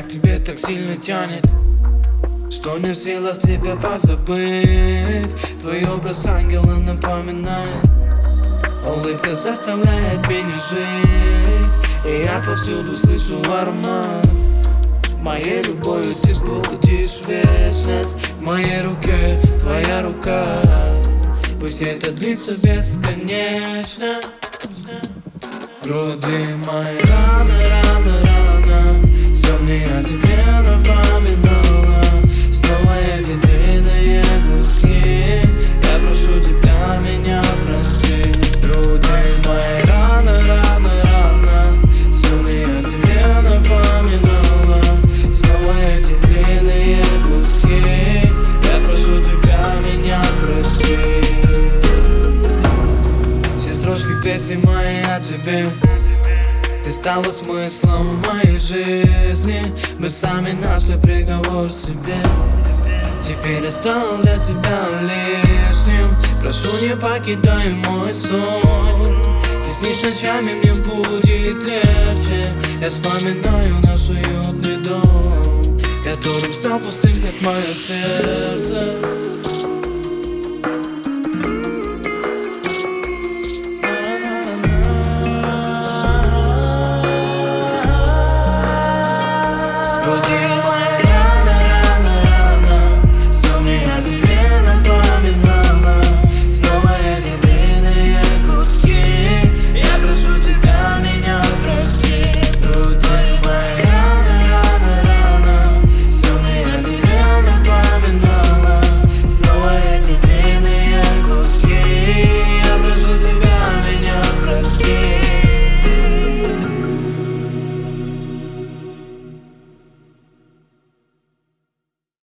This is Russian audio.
меня к тебе так сильно тянет, что не в силах тебя позабыть. Твой образ ангела напоминает, улыбка заставляет меня жить, и я повсюду слышу аромат. Моей любовью ты будешь вечность, в моей руке твоя рука. Пусть это длится бесконечно. В груди моей рано, все мне о тебе напоминало. Снова эти длинные гудки, я прошу тебя, меня прости. В груди моей рано, все мне о тебе напоминало. Снова эти длинные гудки, я прошу тебя, меня прости. Все строчки песни мои о тебе, ты стала смыслом моей жизни. Мы сами нашли приговор себе, теперь я стал для тебя лишним. Прошу, не покидай мой сон, ты снись ночами, мне будет легче. Я вспоминаю наш уютный дом, которым стал пустым, как мое сердце. Груди